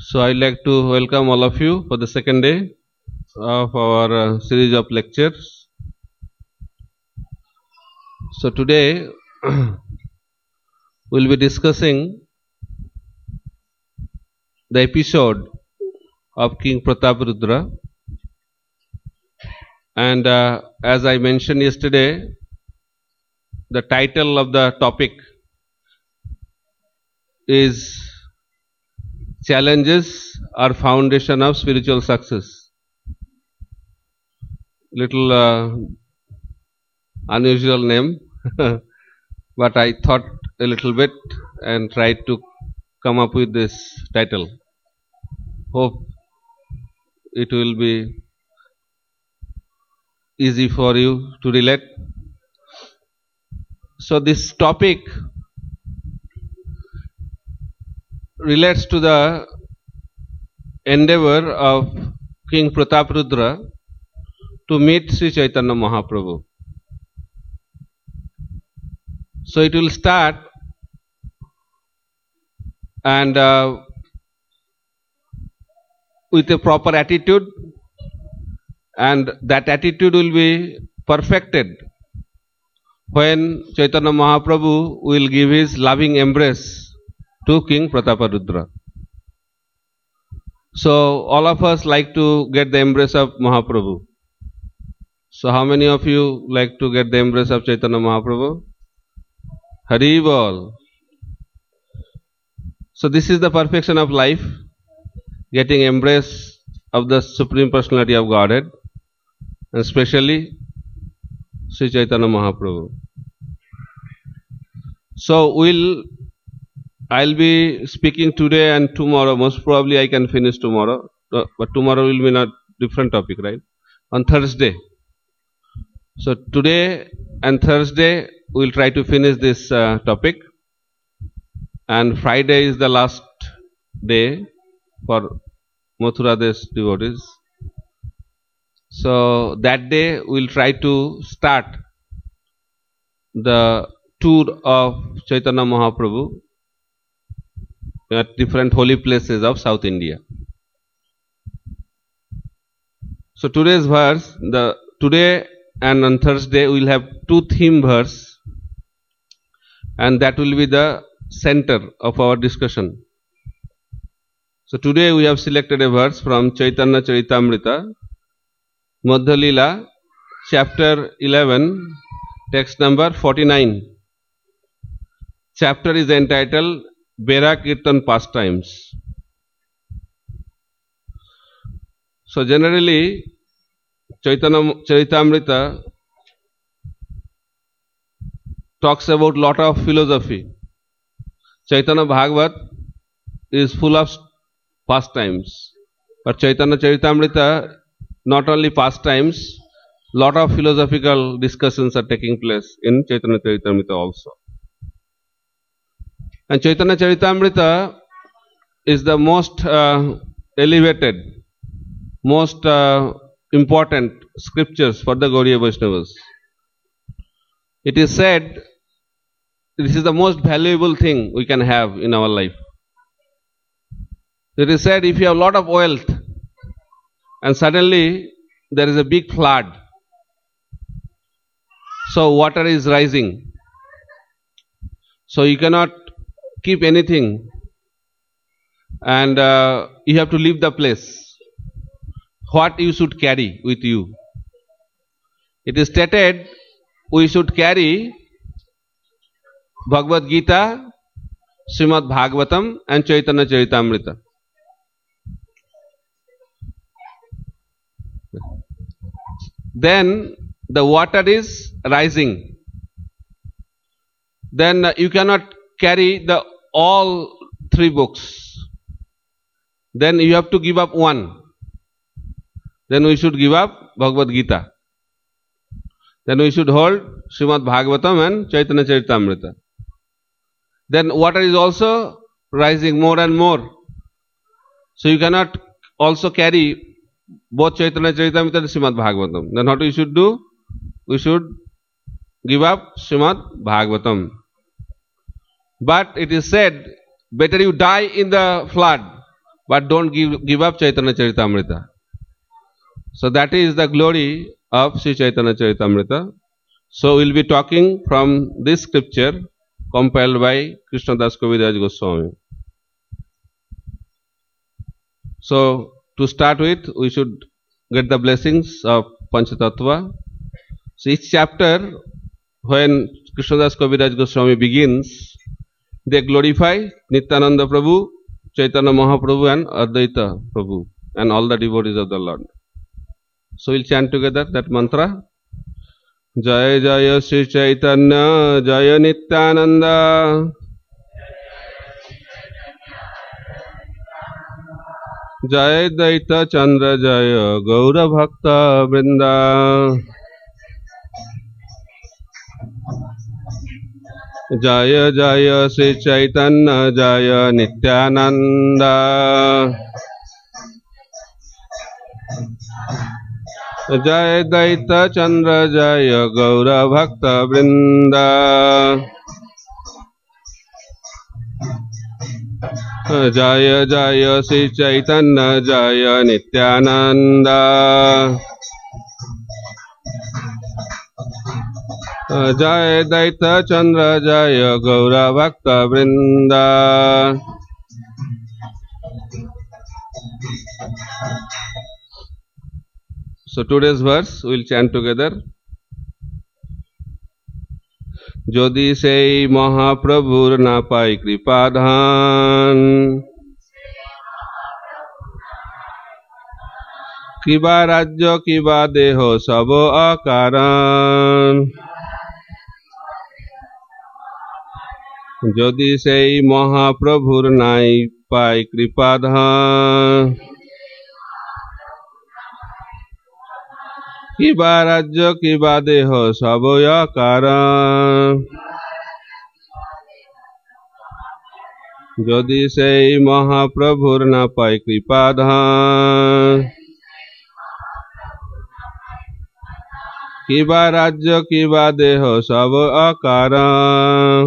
So I'd like to welcome all of you for the second day of our series of lectures. So today we'll be discussing the episode of King Prataparudra, and as I mentioned yesterday, the title of the topic is Challenges are Foundation of Spiritual Success. Little unusual name, but I thought a little bit and tried to come up with this title. Hope it will be easy for you to relate. So this topic relates to the endeavor of King Prataparudra to meet Sri Chaitanya Mahaprabhu. So it will start and with a proper attitude, and that attitude will be perfected when Chaitanya Mahaprabhu will give his loving embrace to King Prataparudra. So all of us like to get the embrace of Mahaprabhu. So how many of you like to get the embrace of Chaitanya Mahaprabhu? Hari Bol. So this is the perfection of life, getting embrace of the Supreme Personality of Godhead, and especially Sri Chaitanya Mahaprabhu. So I'll be speaking today and tomorrow. Most probably I can finish tomorrow, but tomorrow will be not different topic, right? On Thursday. So today and Thursday we'll try to finish this topic, and Friday is the last day for Mathura Desh devotees. So that day we'll try to start the tour of Chaitanya Mahaprabhu at different holy places of South India. So today's verse, today and on Thursday we'll have two theme verse, and that will be the center of our discussion. So today we have selected a verse from Chaitanya Charitamrita, Madhya Leela, chapter 11, text number 49. Chapter is entitled Bera Kirtan Pastimes. So generally Chaitanya Charitamrita talks about lot of philosophy. Chaitanya Bhagavat is full of pastimes, but Chaitanya Charitamrita not only pastimes, lot of philosophical discussions are taking place in Chaitanya Charitamrita also. And Chaitanya Charitamrita is the most elevated, most important scriptures for the Gaudiya Vaishnavas. It is said this is the most valuable thing we can have in our life. It is said if you have a lot of wealth and suddenly there is a big flood, so water is rising, so you cannot keep anything, and you have to leave the place. What you should carry with you? It is stated we should carry Bhagavad Gita, Srimad Bhagavatam and Chaitanya Charitamrita. Then the water is rising. Then you cannot carry all three books. Then you have to give up one. Then we should give up Bhagavad Gita. Then we should hold Srimad Bhagavatam and Chaitanya Charitamrita. Then water is also rising more and more. So you cannot also carry both Chaitanya Charitamrita and Srimad Bhagavatam. Then what we should do? We should give up Srimad Bhagavatam. But it is said, better you die in the flood but don't give up Chaitanya Charitamrita. So that is the glory of Sri Chaitanya Charitamrita. So we will be talking from this scripture compiled by Krishnadas Kaviraj Goswami. So to start with, we should get the blessings of Panchatattva. So each chapter, when Krishnadas Kaviraj Goswami begins, they glorify Nityananda Prabhu, Chaitanya Mahaprabhu and Advaita Prabhu and all the devotees of the Lord. So we'll chant together that mantra. Jaya Jaya Sri Chaitanya Jaya Nityananda Jaya Daita Chandra Jaya Gaura Bhakta Vrinda Jaya Jaya Sri Chaitanya Jaya Nityananda Jaya Daita Chandra Jaya Gaura Bhakta Vrinda Jaya Jaya Sri Chaitanya Jaya Nityananda Jaya Daita Chandra Jaya Gaura Bhakta Vrinda. So today's verse we will chant together. যদি সেই মহাপ্রভুর না পাই কৃপাধান কিবা রাজ্য কিবা দেহ সব অকারণ যদি সেই মহাপ্রভুর নাই পাই কৃপাধান কিবা রাজ্য কিবা দেহ সবই অকারণ যদি সেই মহাপ্রভুর না পাই কৃপাধান কিবা রাজ্য কিবা দেহ সব অকারণ.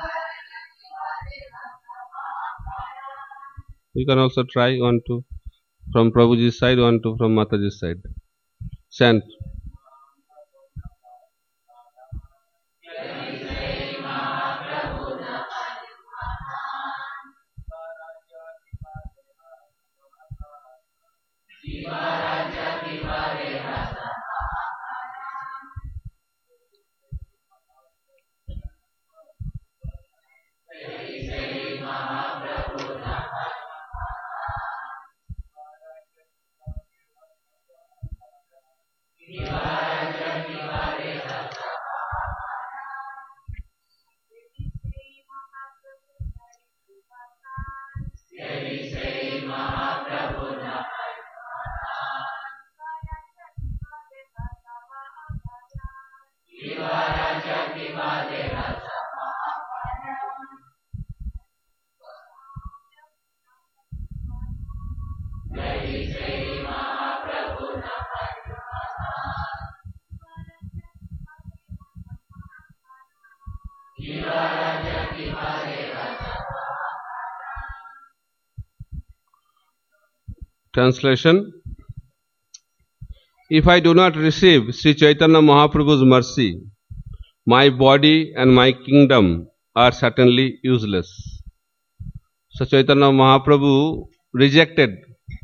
You can also try 1 2 from Prabhuji's side, 1 2 from Mataji's side. Chant. Translation. If I do not receive Sri Chaitanya Mahaprabhu's mercy, my body and my kingdom are certainly useless. So Chaitanya Mahaprabhu rejected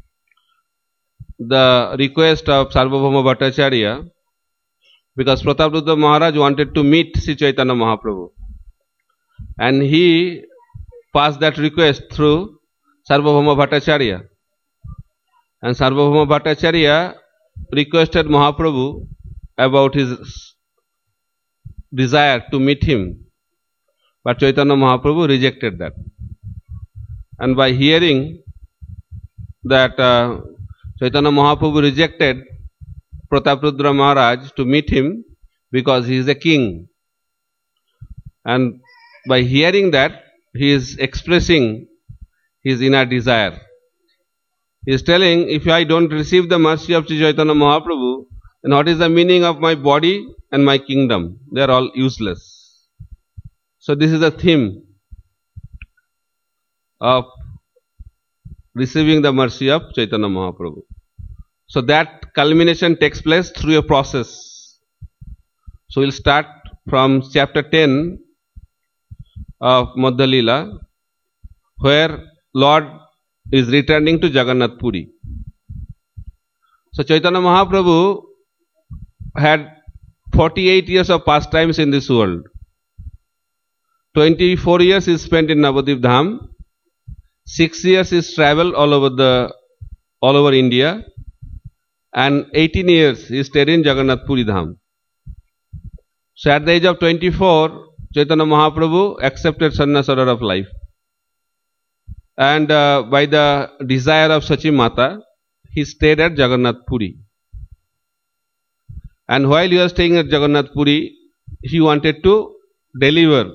the request of Sarvabhauma Bhattacharya because Prataprudra Maharaj wanted to meet Sri Chaitanya Mahaprabhu, and he passed that request through Sarvabhauma Bhattacharya. And Sarvabhauma Bhattacharya requested Mahaprabhu about his desire to meet him, but Chaitanya Mahaprabhu rejected that. And by hearing that Chaitanya Mahaprabhu rejected Prataprudra Maharaj to meet him because he is a king, and by hearing that he is expressing his inner desire. He is telling, if I don't receive the mercy of Sri Chaitanya Mahaprabhu, then what is the meaning of my body and my kingdom? They are all useless. So this is the theme of receiving the mercy of Chaitanya Mahaprabhu. So that culmination takes place through a process. So we'll start from chapter 10 of Madhya Leela, where Lord is returning to Jagannath Puri. So Chaitanya Mahaprabhu had 48 years of pastimes in this world. 24 years he spent in Navadvip Dham. 6 years he traveled all over India, and 18 years he stayed in Jagannath Puri Dham. So at the age of 24, Chaitanya Mahaprabhu accepted sannyas order of life, and by the desire of Sachi Mata, he stayed at Jagannath Puri. And while he was staying at Jagannath Puri, he wanted to deliver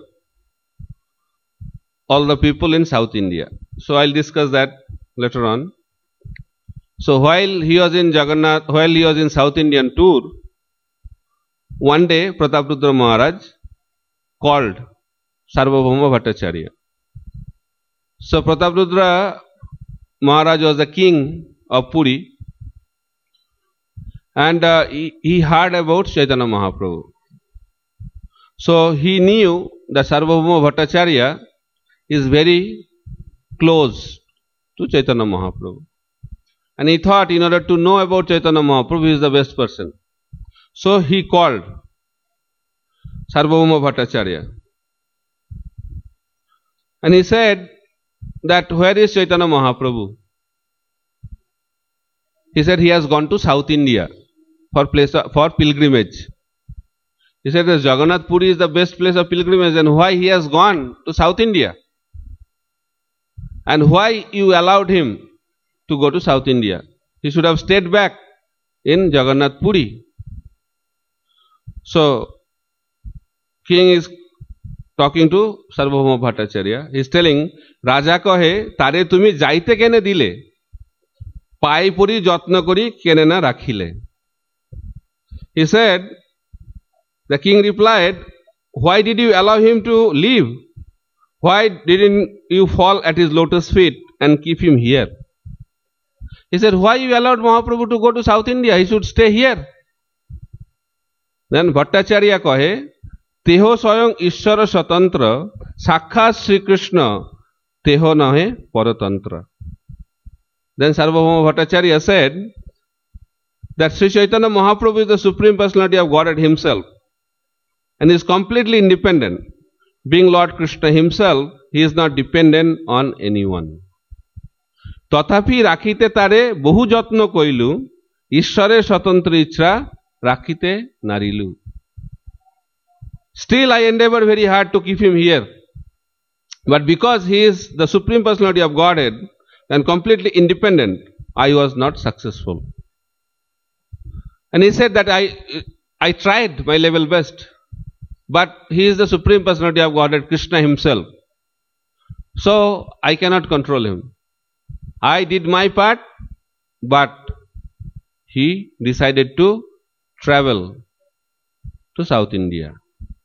all the people in South India. So I'll discuss that later on. So while he was in South Indian tour, one day Prataprudra Maharaj called Sarvabhauma Bhattacharya. So Prataprudra Maharaj was the king of Puri, and he heard about Chaitanya Mahaprabhu. So he knew that Sarvabhauma Bhattacharya is very close to Chaitanya Mahaprabhu, and he thought in order to know about Chaitanya Mahaprabhu, he is the best person. So he called Sarvabhauma Bhattacharya, and he said that where is Chaitanya Mahaprabhu? He said he has gone to South India for pilgrimage. He said that Jagannath Puri is the best place of pilgrimage, and why he has gone to South India? And why you allowed him to go to South India? He should have stayed back in Jagannath Puri. So king is talking to Sarvabhauma Bhattacharya. He is telling, Raja kahe, tare tumi jaite kene dile, pai puri jatna kori kene na rakhile. He said, the king replied, why did you allow him to leave? Why didn't you fall at his lotus feet and keep him here? He said, why you allowed Mahaprabhu to go to South India? He should stay here. Then Bhattacharya kahe, teho swayam Ishvara Swatantra, Sakkhat Sri Krishna, teho nahe Paratantra. Then Sarvabhauma Bhattacharya said that Sri Chaitanya Mahaprabhu is the Supreme Personality of Godhead himself, and is completely independent. Being Lord Krishna himself, he is not dependent on anyone. Tathapi rakhite tare bohu jatno koilu, Ishware Swatantra ichra rakhite narilu. Still I endeavor very hard to keep him here, but because he is the Supreme Personality of Godhead and completely independent, I was not successful. And he said that I tried my level best, but he is the Supreme Personality of Godhead, Krishna himself. So I cannot control him. I did my part, but he decided to travel to South India.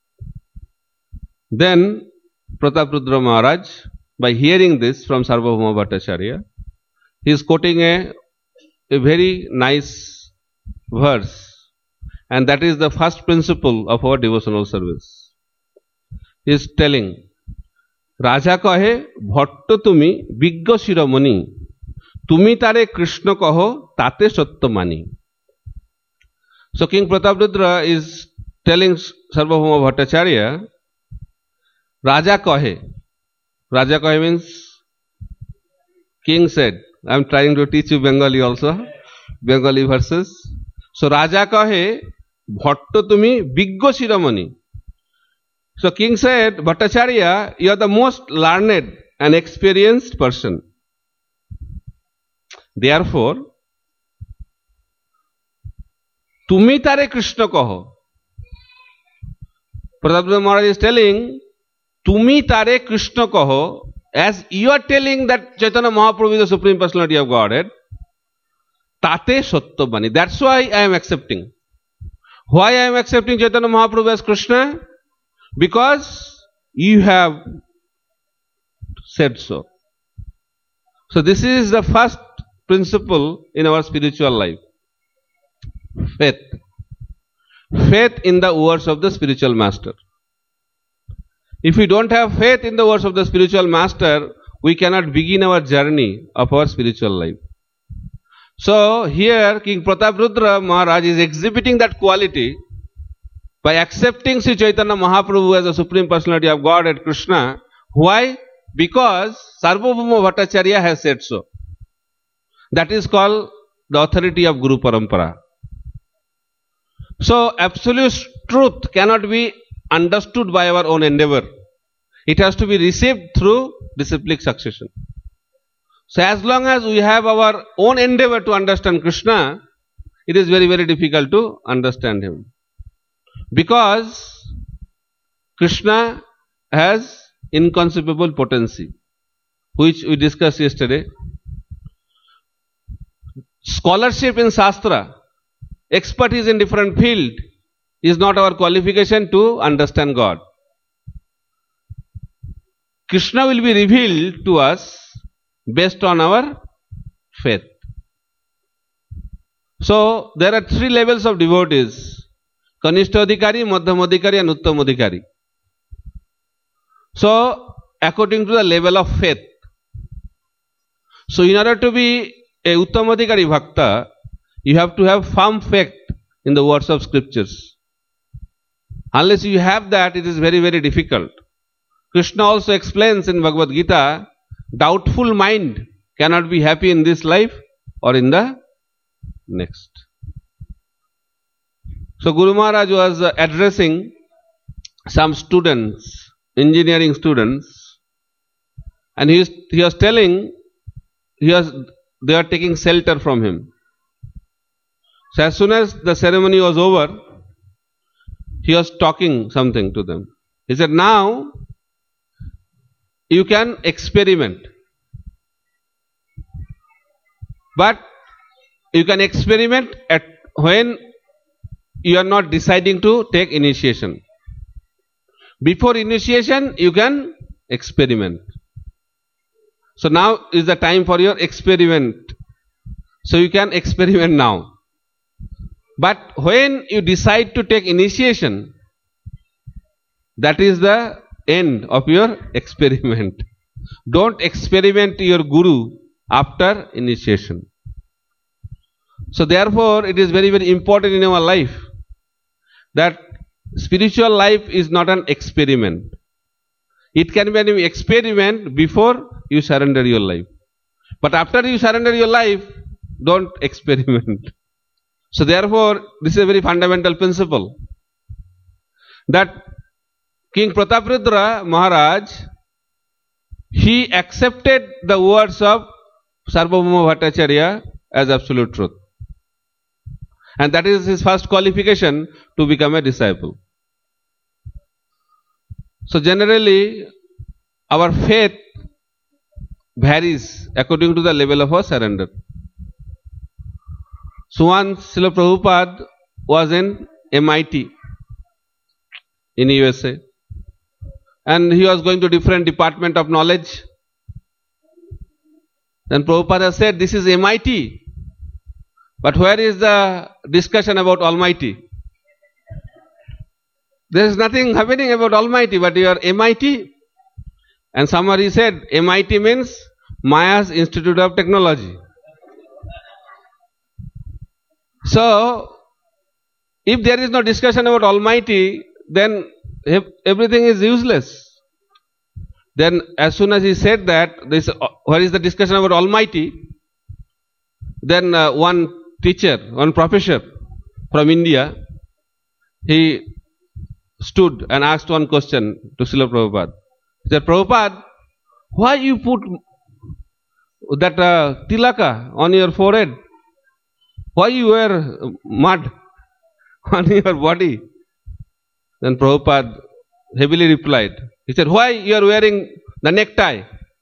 Then Prataprudra Maharaj, by hearing this from Sarvabhauma Bhattacharya, he is quoting a very nice verse, and that is the first principle of our devotional service. He is telling, Raja kahe bhatto tumi vigga shiramani, tumi tare Krishna kaho tate satya mani. So King Prataprudra is telling Sarvabhauma Bhattacharya, Raja kahe. Raja kahe means king said. I am trying to teach you Bengali also, Bengali verses. So Raja kahe bhatto tumi vigga shiramani. So king said, Bhattacharya, you are the most learned and experienced person. Therefore, tumi tare Krishna kaho. Prataprudra Maharaj is telling, tumi tare Krishna kaho, as you are telling that Chaitanya Mahaprabhu is the Supreme Personality of Godhead, tate satya bani. That's why I am accepting. Why I am accepting Chaitanya Mahaprabhu as Krishna? Because you have said so. So this is the first principle in our spiritual life. Faith. Faith in the words of the spiritual master. If we don't have faith in the words of the spiritual master, we cannot begin our journey of our spiritual life. So here King Prataprudra Maharaj is exhibiting that quality by accepting Sri Chaitanya Mahaprabhu as a Supreme Personality of Godhead, Krishna. Why? Because Sarvabhauma Bhattacharya has said so. That is called the authority of Guru Parampara. So absolute truth cannot be understood by our own endeavor. It has to be received through disciplic succession. So as long as we have our own endeavor to understand Krishna, it is very, very difficult to understand him. Because Krishna has inconceivable potency, which we discussed yesterday. Scholarship in Shastra, expertise in different field is not our qualification to understand God. Krishna will be revealed to us based on our faith. So there are three levels of devotees: Kanishta Adhikari, Madhyam Adhikari and Uttam Adhikari. So according to the level of faith. So in order to be a Uttam Adhikari Bhakta, you have to have firm faith in the words of scriptures. Unless you have that, it is very, very difficult. Krishna also explains in Bhagavad Gita, doubtful mind cannot be happy in this life or in the next. So Guru Maharaj was addressing some students, engineering students, and he was telling, they are taking shelter from him. So as soon as the ceremony was over, he was talking something to them. He said, now you can experiment. But you can experiment when you are not deciding to take initiation. Before initiation, you can experiment. So now is the time for your experiment. So you can experiment now. But when you decide to take initiation, that is the end of your experiment. Don't experiment your Guru after initiation. So therefore, it is very, very important in our life that spiritual life is not an experiment. It can be an experiment before you surrender your life. But after you surrender your life, don't experiment. So therefore, this is a very fundamental principle, that King Prataprudra Maharaj, he accepted the words of Sarvabhauma Bhattacharya as absolute truth. And that is his first qualification to become a disciple. So generally, our faith varies according to the level of our surrender. So once Srila Prabhupada was in MIT in USA, and he was going to different department of knowledge. Then Prabhupada said, this is MIT, but where is the discussion about Almighty? There is nothing happening about Almighty, but you are MIT. And somebody said, MIT means Maya's Institute of Technology. So, if there is no discussion about Almighty, then everything is useless. Then as soon as he said that, where is the discussion about Almighty? Then one teacher, one professor from India, he stood and asked one question to Srila Prabhupada. He said, Prabhupada, why you put that tilaka on your forehead? Why you wear mud on your body? Then Prabhupada heavily replied. He said, why you are wearing the necktie?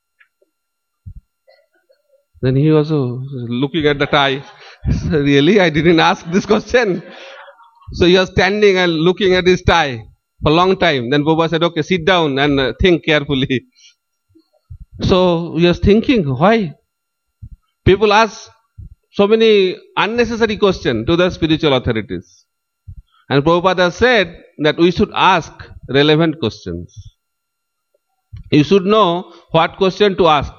Then he also looking at the tie. So really, I didn't ask this question. So he was standing and looking at his tie for a long time. Then Prabhupada said, okay, sit down and think carefully. So he was thinking, why? People ask so many unnecessary questions to the spiritual authorities. And Prabhupada said that we should ask relevant questions. You should know what question to ask.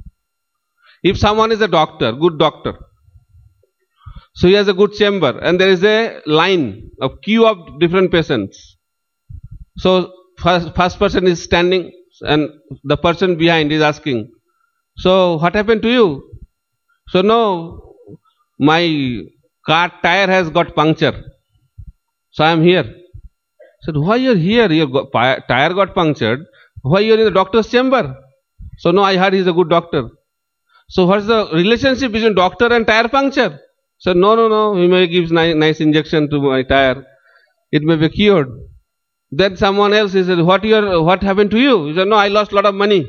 If someone is a doctor, good doctor, so he has a good chamber and there is a line of queue of different patients. So first person is standing and the person behind is asking, so what happened to you? So no, my car tire has got puncture. So I am here. I said, why you are here? Your tire got punctured. Why you are in the doctor's chamber? So no, I heard he is a good doctor. So what's the relationship between doctor and tire puncture? So no, he may give nice injection to my tire. It may be cured. Then someone else he said, what happened to you? He said, no, I lost a lot of money.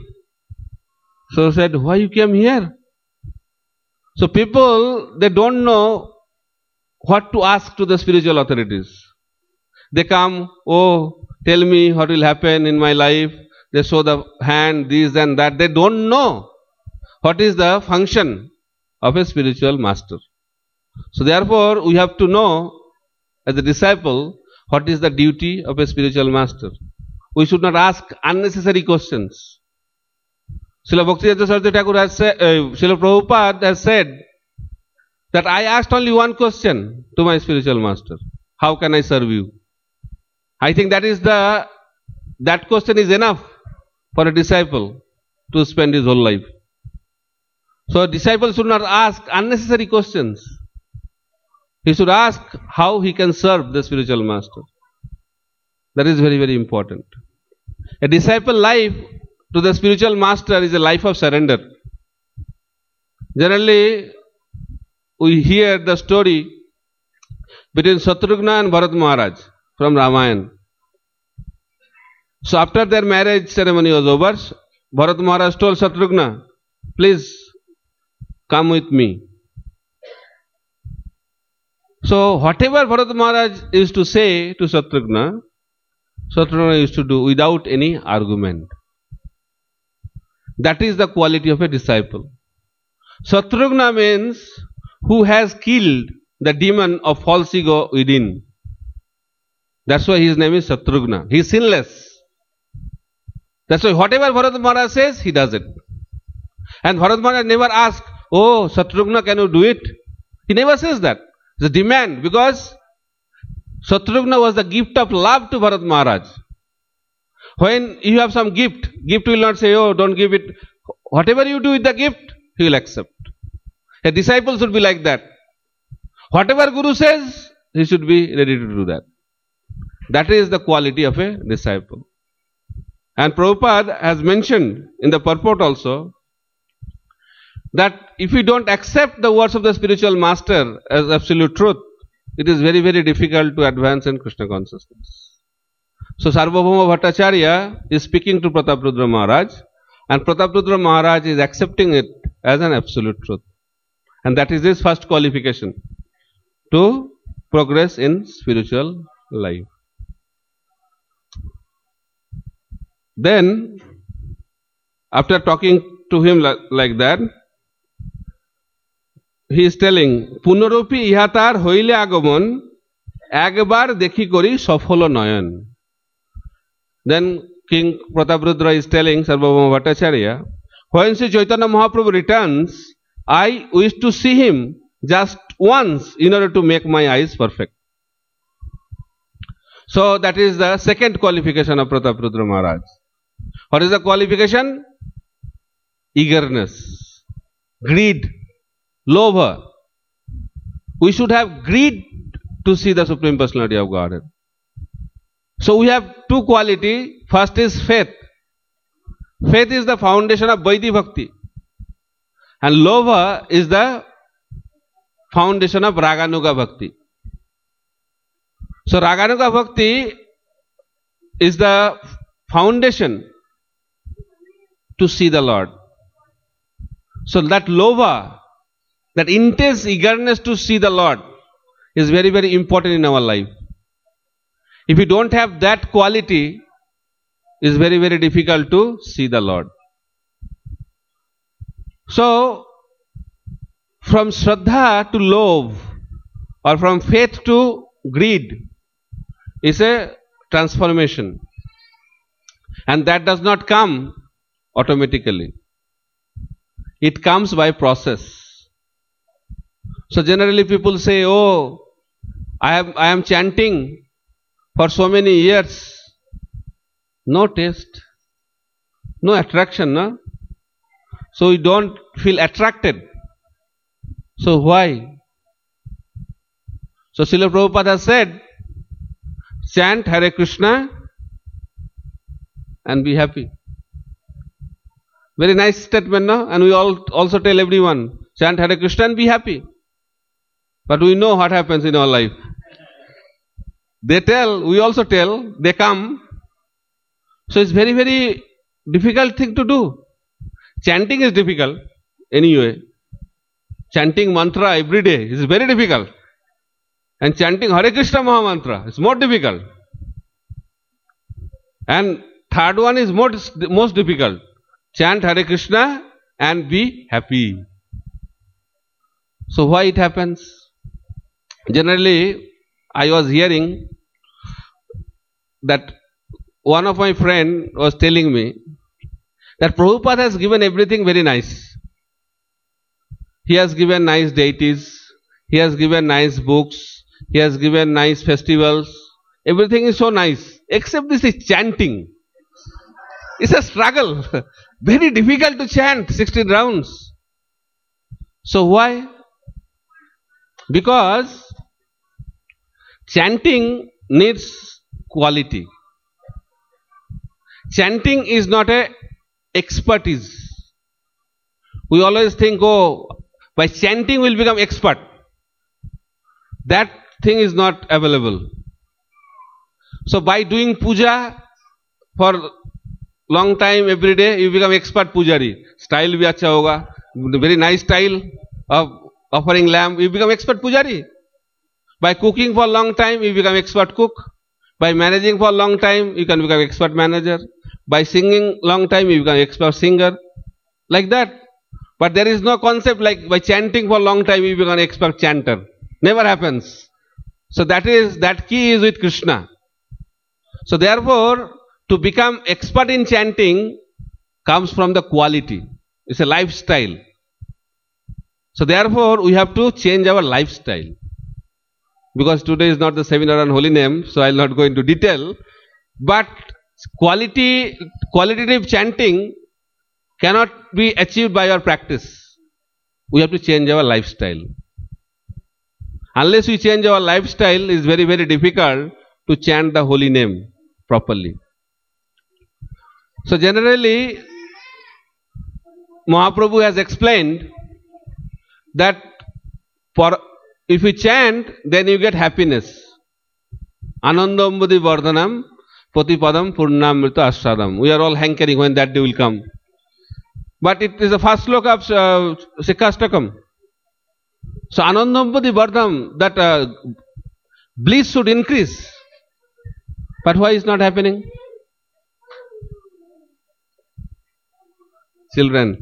So said, why you came here? So people, they don't know what to ask to the spiritual authorities. They come, oh, tell me what will happen in my life. They show the hand, this and that. They don't know what is the function of a spiritual master. So therefore, we have to know as a disciple what is the duty of a spiritual master. We should not ask unnecessary questions. Srila Bhaktivedanta Saraswati Thakur has said, Srila Prabhupada has said that I asked only one question to my spiritual master. How can I serve you? I think that question is enough for a disciple to spend his whole life. So a disciple should not ask unnecessary questions. He should ask how he can serve the spiritual master. That is very, very important. A disciple life to the spiritual master is a life of surrender. Generally, we hear the story between Shatrugna and Bharat Maharaj from Ramayana. So after their marriage ceremony was over, Bharat Maharaj told Shatrugna, please come with me. So whatever Bharat Maharaj used to say to Shatrugna, Shatrugna used to do without any argument. That is the quality of a disciple. Shatrugna means who has killed the demon of false ego within. That's why his name is Shatrugna. He is sinless. That's why whatever Bharat Maharaj says, he does it. And Bharat Maharaj never asks, oh Shatrugna, can you do it? He never says that. It's a demand, because Shatrugna was the gift of love to Bharat Maharaj. When you have some gift will not say, oh, don't give it. Whatever you do with the gift, he will accept. A disciple should be like that. Whatever Guru says, he should be ready to do that. That is the quality of a disciple. And Prabhupada has mentioned in the purport also that if we don't accept the words of the spiritual master as absolute truth, it is very, very difficult to advance in Krishna consciousness. So Sarvabhauma Bhattacharya is speaking to Prataprudra Maharaj, and Prataprudra Maharaj is accepting it as an absolute truth. And that is his first qualification to progress in spiritual life. Then, after talking to him like that, he is telling, Punaropi ihatar hoile agamon, ekbar dekhi kori safolo nayan. Then King Prataprudra is telling Sarvabhauma Bhattacharya, when Sri Chaitanya Mahaprabhu returns, I wish to see him just once in order to make my eyes perfect. So that is the second qualification of Prataprudra Maharaj. What is the qualification? Eagerness, greed, lobha. We should have greed to see the Supreme Personality of Godhead. So we have two qualities. First is faith. Faith is the foundation of Vaidhi Bhakti. And lobha is the foundation of Raganuga Bhakti. So Raganuga Bhakti is the foundation to see the Lord. So that lobha, that intense eagerness to see the Lord is very, very important in our life. If we don't have that quality, it is very, very difficult to see the Lord. So, from Shraddha to love or from faith to greed is a transformation, and that does not come automatically. It comes by process. So generally people say, oh, I am chanting for so many years. No taste, no attraction, no? So we don't feel attracted. So why? So Srila Prabhupada has said, chant Hare Krishna and be happy. Very nice statement, no? And we all also tell everyone, chant Hare Krishna and be happy. But we know what happens in our life. They tell, we also tell, they come. So it's very, very difficult thing to do. Chanting is difficult anyway. Chanting mantra every day is very difficult. And chanting Hare Krishna Maha Mantra is more difficult. And third one is most difficult. Chant Hare Krishna and be happy. So why it happens? Generally, I was hearing that one of my friend was telling me that Prabhupada has given everything very nice. He has given nice deities, he has given nice books, he has given nice festivals. Everything is so nice, except this is chanting. It's a struggle. Very difficult to chant 16 rounds. So why? Because chanting needs quality. Chanting is not a expertise. We always think, oh, by chanting we'll become expert. That thing is not available. So by doing puja for long time every day, you become expert pujari. Style bhi acha hoga. Very nice style of offering lamb, you become expert pujari. By cooking for long time, you become expert cook. By managing for long time, you can become expert manager. By singing long time, you become expert singer. Like that. But there is no concept like by chanting for long time, you become expert chanter. Never happens. So that key is with Krishna. So therefore, to become expert in chanting comes from the quality. It's a lifestyle. So therefore, we have to change our lifestyle. Because today is not the seminar on holy name, so I will not go into detail. But qualitative chanting cannot be achieved by our practice. We have to change our lifestyle. Unless we change our lifestyle, it is very, very difficult to chant the holy name properly. So generally, Mahaprabhu has explained that if you chant, then you get happiness. Anandambudi vardhanam patipadam purnamrita ashradam. We are all hankering when that day will come. But it is the first sloka of Sikkastakam. So Anandambudi vardhanam, that bliss should increase. But why is not happening? Children.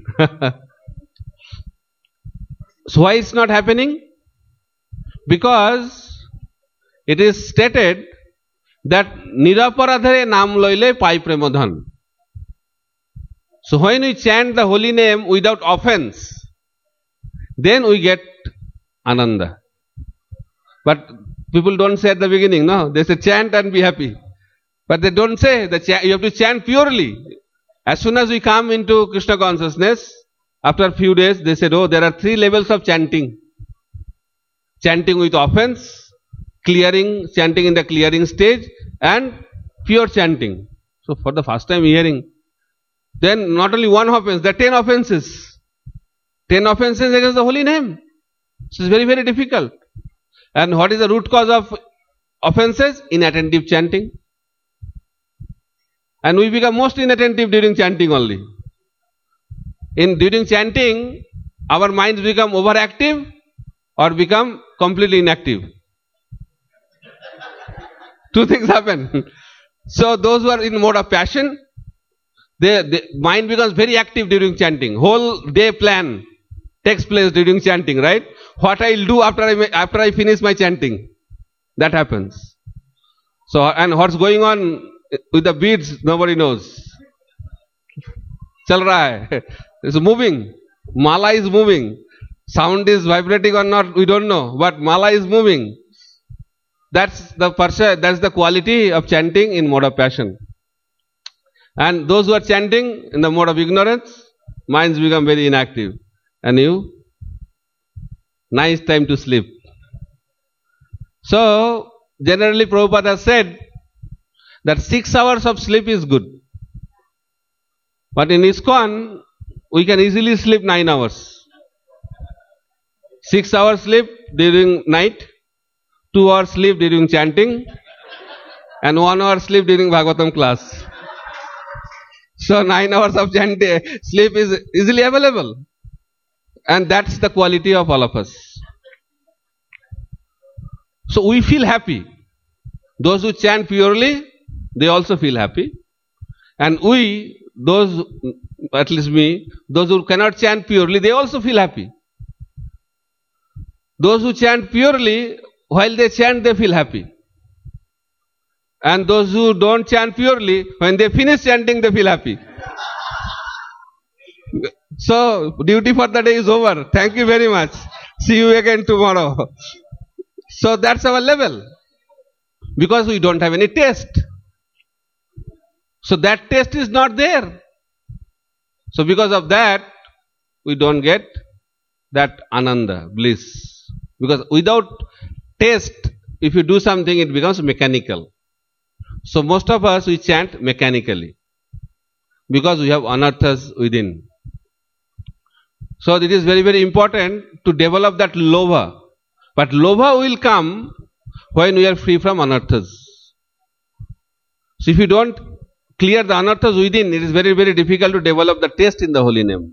So why it's not happening? Because it is stated that Niraparadhare nam loile pai premodhan. So when we chant the holy name without offense, then we get ananda. But people don't say at the beginning, no, they say chant and be happy. But they don't say that you have to chant purely. As soon as we come into Krishna consciousness, after a few days, they said, oh, there are 3 levels of chanting. Chanting with offense, chanting in the clearing stage, and pure chanting. So for the first time hearing, then not only one offense, there are 10 offenses. 10 offenses against the holy name. So it's very, very difficult. And what is the root cause of offenses? Inattentive chanting. And we become most inattentive during chanting only. During chanting, our minds become overactive or become completely inactive. 2 things happen. So those who are in mode of passion, their mind becomes very active during chanting. Whole day plan, takes place during chanting, right? What I'll do after I finish my chanting, that happens. So, and what's going on with the beads, nobody knows. Chal raha hai. It's moving. Mala is moving. Sound is vibrating or not, we don't know. But mala is moving. That's the quality of chanting in mode of passion. And those who are chanting in the mode of ignorance, minds become very inactive. And nice time to sleep. So, generally Prabhupada has said that 6 hours of sleep is good. But in ISKCON, we can easily sleep 9 hours. 6 hours sleep during night, 2 hours sleep during chanting, and 1 hour sleep during Bhagavatam class. So 9 hours of sleep is easily available. And that's the quality of all of us. So we feel happy. Those who chant purely, they also feel happy. And those, at least me, those who cannot chant purely, they also feel happy. Those who chant purely, while they chant, they feel happy. And those who don't chant purely, when they finish chanting, they feel happy. So, duty for the day is over. Thank you very much. See you again tomorrow. So, that's our level. Because we don't have any taste. So, that taste is not there. So, because of that, we don't get that ananda, bliss. Because without taste, if you do something, it becomes mechanical. So, most of us, we chant mechanically. Because we have anarthas within. So, it is very, very important to develop that lobha. But lobha will come when we are free from anarthas. So, if you don't clear the anarthas within, it is very, very difficult to develop the taste in the holy name.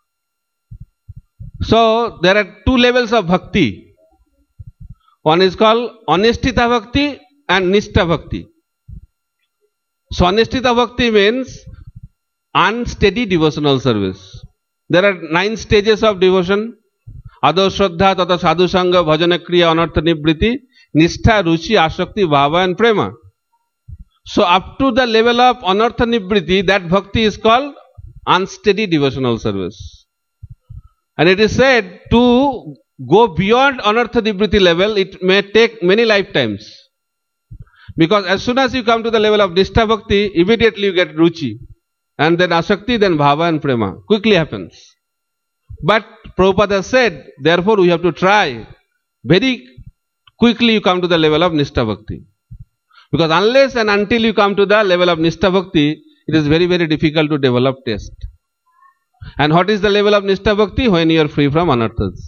So, there are 2 levels of bhakti. One is called Anishtita Bhakti and Nishtha Bhakti. So, Anishtita Bhakti means unsteady devotional service. There are 9 stages of devotion. Ado Shraddha, Tata Sadhu Sangha, Bhajana Kriya, Anartha Nibriti, Nishtha, Ruchi, Ashakti, Bhava and Prema. So, up to the level of Anartha Nibriti, that bhakti is called unsteady devotional service. And it is said to go beyond Anartha Nibriti level, it may take many lifetimes. Because as soon as you come to the level of Nishtha Bhakti, immediately you get Ruchi. And then Asakti, then Bhava and Prema. Quickly happens. But Prabhupada said, therefore we have to try. Very quickly you come to the level of Nishtha Bhakti. Because unless and until you come to the level of Nishtha Bhakti, it is very, very difficult to develop taste. And what is the level of Nishtha Bhakti? When you are free from anarthas.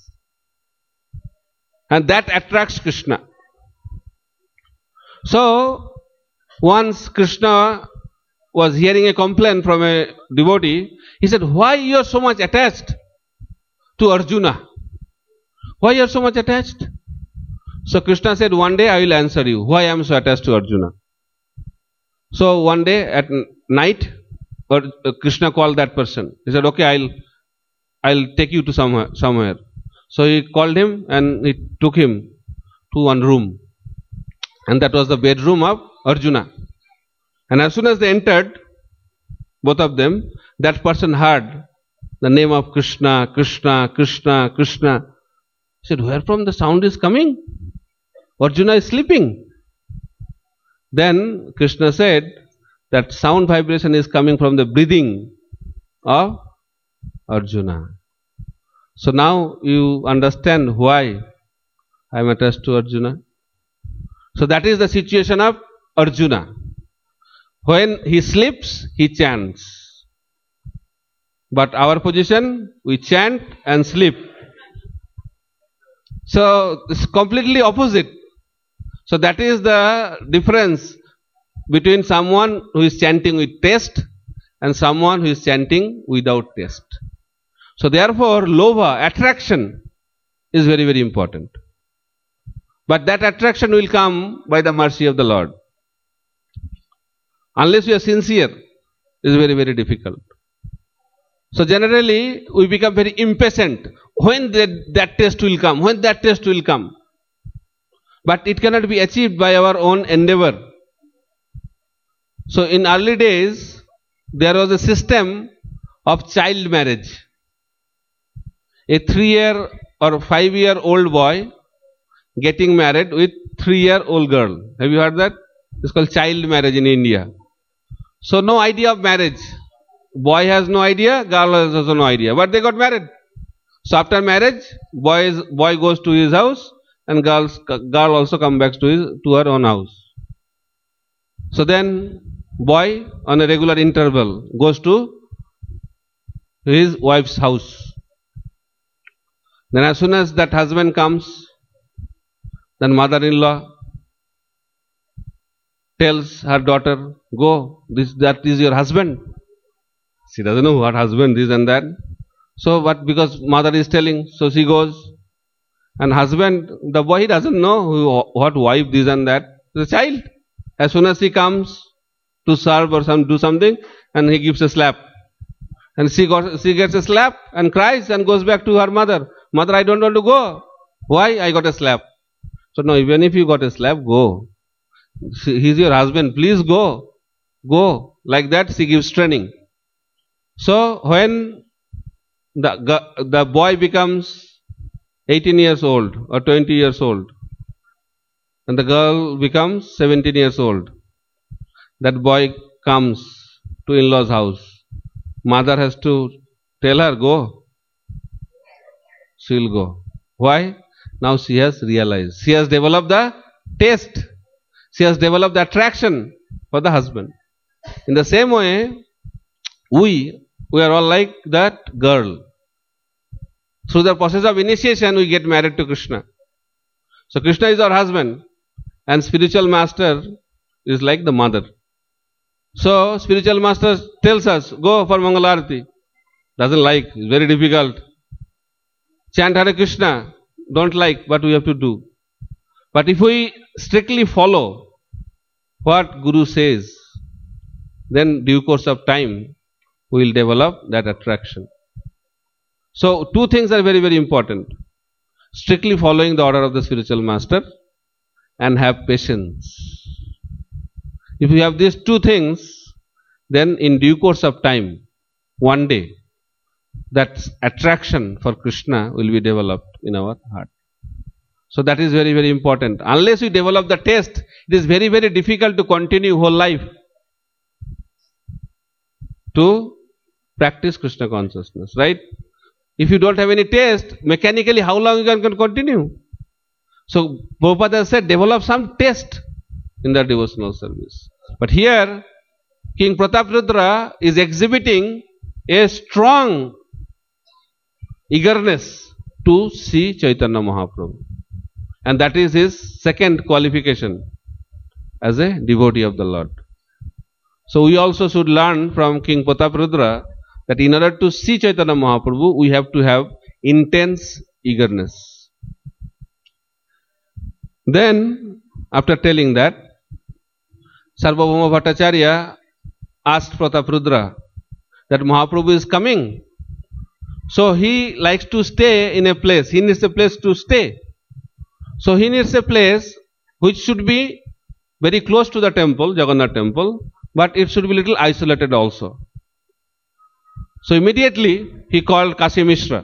And that attracts Krishna. So, once Krishna was hearing a complaint from a devotee, he said, why you are so much attached to Arjuna? Why you are so much attached? So Krishna said, one day I will answer you why I am so attached to Arjuna. So one day at night, Krishna called that person. He said, okay, I'll take you to somewhere. So he called him and he took him to one room. And that was the bedroom of Arjuna. And as soon as they entered, both of them, that person heard the name of Krishna, Krishna, Krishna, Krishna. He said, where from the sound is coming? Arjuna is sleeping. Then Krishna said that sound vibration is coming from the breathing of Arjuna. So now you understand why I am attached to Arjuna. So that is the situation of Arjuna. When he sleeps, he chants. But our position, we chant and sleep. So it's completely opposite. So that is the difference between someone who is chanting with taste and someone who is chanting without taste. So therefore, lobha, attraction, is very, very important. But that attraction will come by the mercy of the Lord. Unless we are sincere, it is very, very difficult. So generally, we become very impatient. when that test will come, when that test will come. But it cannot be achieved by our own endeavor. So in early days, there was a system of child marriage. A 3-year or 5-year-old boy getting married with 3-year-old girl. Have you heard that? It's called child marriage in India. So no idea of marriage. Boy has no idea, girl has also no idea. But they got married. So after marriage, boy goes to his house and girl also comes back to her own house. So then boy on a regular interval goes to his wife's house. Then as soon as that husband comes, then mother-in-law tells her daughter, go, that is your husband. She doesn't know what husband, this and that. So but because mother is telling, so she goes. And husband, the boy doesn't know what wife, this and that. The child, as soon as he comes to serve or do something, and he gives a slap. And she gets a slap and cries and goes back to her mother. Mother, I don't want to go. Why? I got a slap. So no, even if you got a slap, go. He's your husband, please go. Go. Like that she gives training. So when the boy becomes 18 years old or 20 years old and the girl becomes 17 years old, that boy comes to in-laws house. Mother has to tell her, go. She will go. Why? Now she has realized. She has developed the taste. She has developed the attraction for the husband. In the same way, we are all like that girl. Through the process of initiation, we get married to Krishna. So Krishna is our husband and spiritual master is like the mother. So spiritual master tells us, go for Mangalarati. Doesn't like, it's very difficult. Chant Hare Krishna, don't like, but we have to do. But if we strictly follow what Guru says, then due course of time, we will develop that attraction. So two things are very, very important. Strictly following the order of the spiritual master and have patience. If we have these two things, then in due course of time, one day, that attraction for Krishna will be developed in our heart. So that is very, very important. Unless we develop the taste, it is very, very difficult to continue whole life to practice Krishna consciousness, right? If you don't have any taste, mechanically how long you can continue? So Prabhupada said, develop some taste in the devotional service. But here, King Prataparudra is exhibiting a strong eagerness to see Chaitanya Mahaprabhu. And that is his second qualification as a devotee of the Lord. So we also should learn from King Prataparudra that in order to see Chaitanya Mahaprabhu, we have to have intense eagerness. Then, after telling that, Sarvabhauma Bhattacharya asked Prataparudra that Mahaprabhu is coming. So he likes to stay in a place. He needs a place to stay. So he needs a place which should be very close to the temple, Jagannath temple, but it should be little isolated also. So immediately he called Kasi Mishra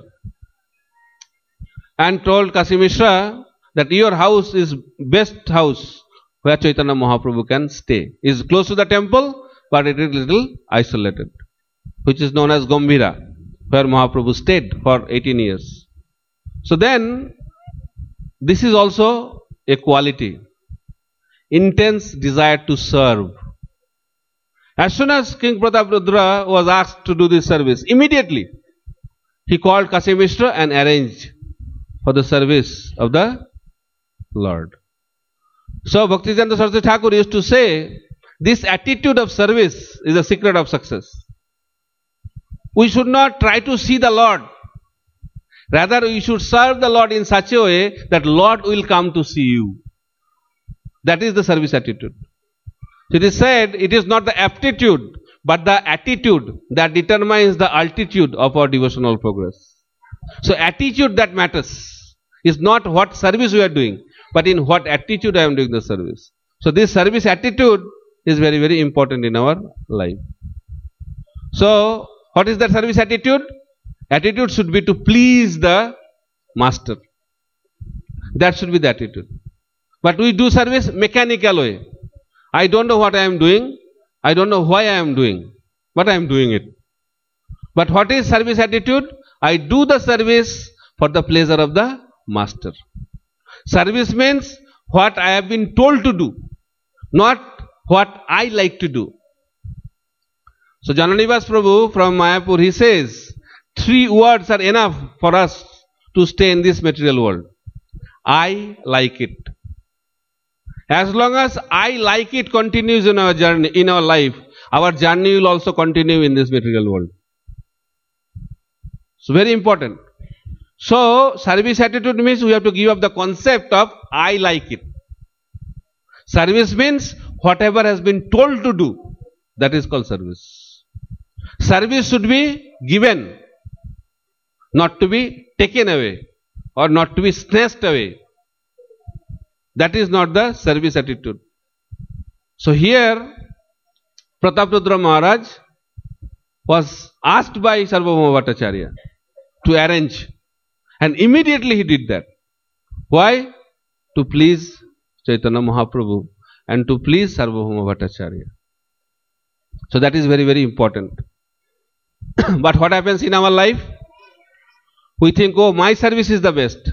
and told Kasi Mishra that your house is best house where Chaitanya Mahaprabhu can stay. It is close to the temple, but it is little isolated, which is known as Gambhira, where Mahaprabhu stayed for 18 years. So then, this is also a quality, intense desire to serve. As soon as King Prataparudra was asked to do this service, immediately he called Kasi Mishra and arranged for the service of the Lord. So Bhaktivedanta Saraswati Thakur used to say, this attitude of service is the secret of success. We should not try to see the Lord. Rather, we should serve the Lord in such a way that Lord will come to see you. That is the service attitude. It is said, it is not the aptitude, but the attitude that determines the altitude of our devotional progress. So attitude that matters is not what service we are doing, but in what attitude I am doing the service. So this service attitude is very, very important in our life. So what is that service attitude? Attitude should be to please the master. That should be the attitude. But we do service mechanical way. I don't know what I am doing. I don't know why I am doing, but I am doing it. But what is service attitude? I do the service for the pleasure of the master. Service means what I have been told to do, not what I like to do. So Jananivas Prabhu from Mayapur, he says, 3 words are enough for us to stay in this material world. I like it. As long as I like it continues in our journey, in our life, our journey will also continue in this material world. So very important. So service attitude means we have to give up the concept of I like it. Service means whatever has been told to do, that is called service. Service should be given, not to be taken away or not to be snatched away. That is not the service attitude. So here Prataprudra Maharaj was asked by Sarvabhauma Bhattacharya to arrange, and immediately he did that. Why? To please Chaitanya Mahaprabhu and to please Sarvabhauma Bhattacharya. So that is very, very important. But what happens in our life? We think, oh, my service is the best.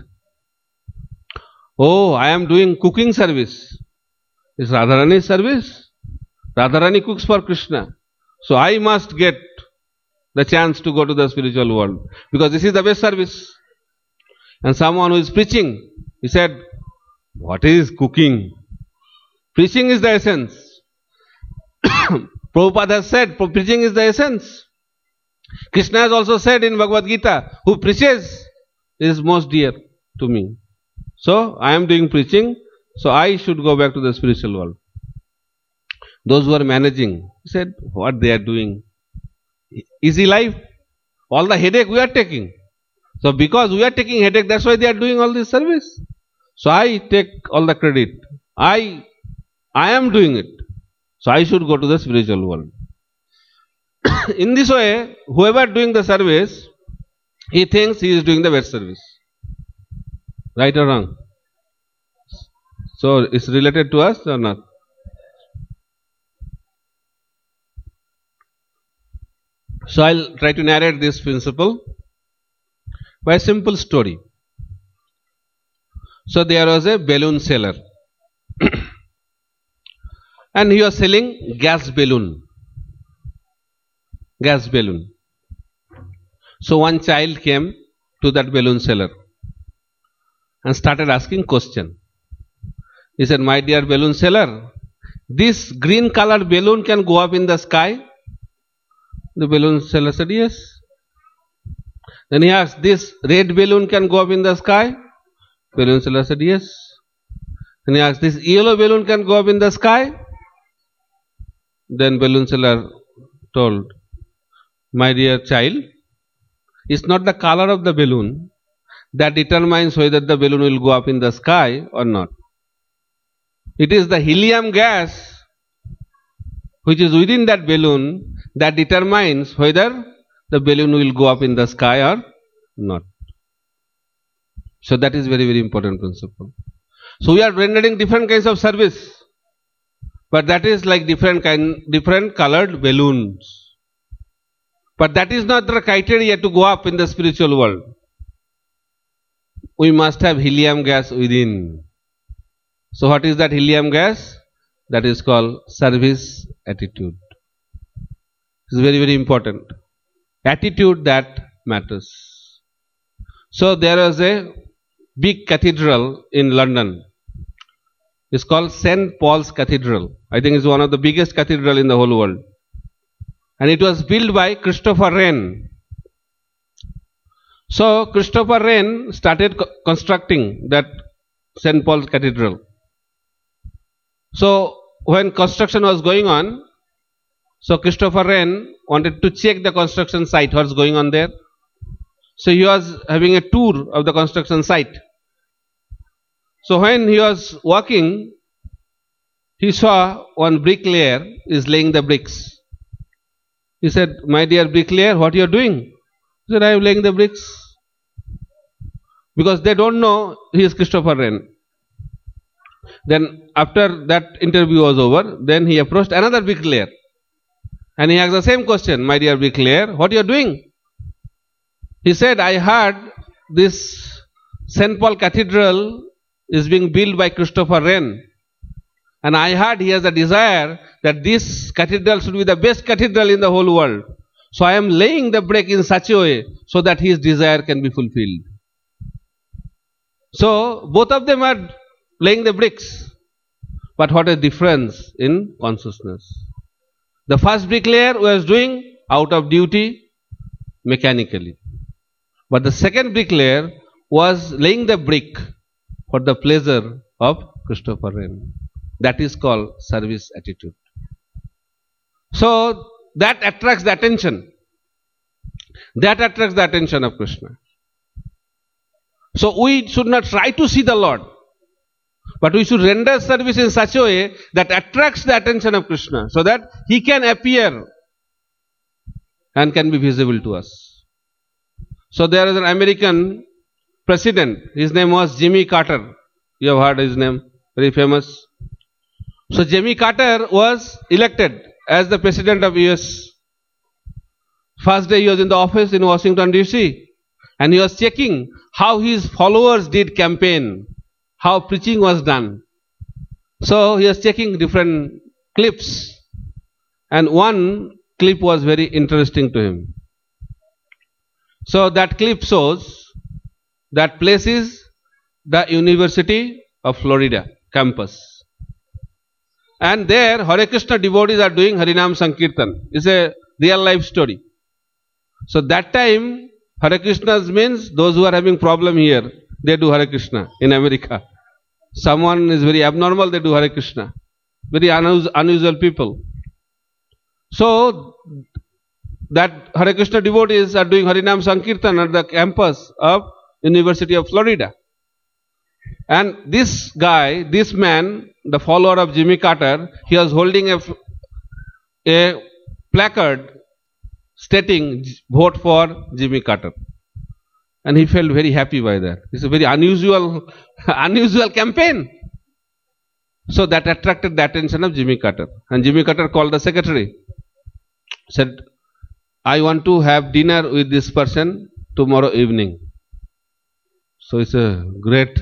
Oh, I am doing cooking service. It's Radharani's service. Radharani cooks for Krishna. So I must get the chance to go to the spiritual world because this is the best service. And someone who is preaching, he said, what is cooking? Preaching is the essence. Prabhupada has said, preaching is the essence. Krishna has also said in Bhagavad Gita, who preaches is most dear to me. So I am doing preaching, so I should go back to the spiritual world. Those who are managing said, what they are doing? Easy life. All the headache we are taking. So because we are taking headache, that's why they are doing all this service. So I take all the credit. I am doing it. So I should go to the spiritual world. In this way, whoever doing the service, he thinks he is doing the best service. Right or wrong? So it's related to us or not? So I'll try to narrate this principle by a simple story. So there was a balloon seller and he was selling gas balloon. Gas balloon. So one child came to that balloon seller and started asking question. He said, my dear balloon seller, this green colored balloon can go up in the sky? The balloon seller said, yes. Then he asked, this red balloon can go up in the sky? Balloon seller said, yes. Then he asked, this yellow balloon can go up in the sky? Then balloon seller told, my dear child, it's not the color of the balloon that determines whether the balloon will go up in the sky or not. It is the helium gas which is within that balloon that determines whether the balloon will go up in the sky or not. So that is very, very important principle. So we are rendering different kinds of service, but that is like different colored balloons. But that is not the criteria to go up in the spiritual world. We must have helium gas within. So what is that helium gas? That is called service attitude. This is very, very important. Attitude that matters. So there was a big cathedral in London. It's called St. Paul's Cathedral. I think it's one of the biggest cathedral in the whole world. And it was built by Christopher Wren. So Christopher Wren started constructing that St. Paul's Cathedral. So when construction was going on, so Christopher Wren wanted to check the construction site, what's going on there. So he was having a tour of the construction site. So when he was walking, he saw one bricklayer is laying the bricks. He said, "My dear bricklayer, what you are doing?" He said, "I am laying the bricks." Because they don't know he is Christopher Wren. Then after that interview was over, then he approached another bricklayer. And he asked the same question, "My dear bricklayer, what you are doing?" He said, "I heard this St. Paul Cathedral is being built by Christopher Wren. And I heard he has a desire that this cathedral should be the best cathedral in the whole world. So I am laying the brick in such a way so that his desire can be fulfilled." So both of them are laying the bricks. But what a difference in consciousness. The first bricklayer was doing out of duty, mechanically. But the second bricklayer was laying the brick for the pleasure of Christopher Wren. That is called service attitude. So that attracts the attention. That attracts the attention of Krishna. So we should not try to see the Lord, but we should render service in such a way that attracts the attention of Krishna, so that he can appear and can be visible to us. So there is an American president. His name was Jimmy Carter. You have heard his name, very famous. So Jimmy Carter was elected as the president of US. First day he was in the office in Washington DC, and he was checking how his followers did campaign, how preaching was done. So he was checking different clips, and one clip was very interesting to him. So that clip shows that place is the University of Florida campus. And there Hare Krishna devotees are doing Harinam Sankirtan. It's a real life story. So that time Hare Krishnas means those who are having problem here, they do Hare Krishna in America. Someone is very abnormal, they do Hare Krishna. Very unusual people. So that Hare Krishna devotees are doing Harinam Sankirtan at the campus of University of Florida. And this guy, this man, the follower of Jimmy Carter, he was holding a placard stating, "Vote for Jimmy Carter." And he felt very happy by that. It's a very unusual campaign. So that attracted the attention of Jimmy Carter. And Jimmy Carter called the secretary. Said, "I want to have dinner with this person tomorrow evening." So it's a great...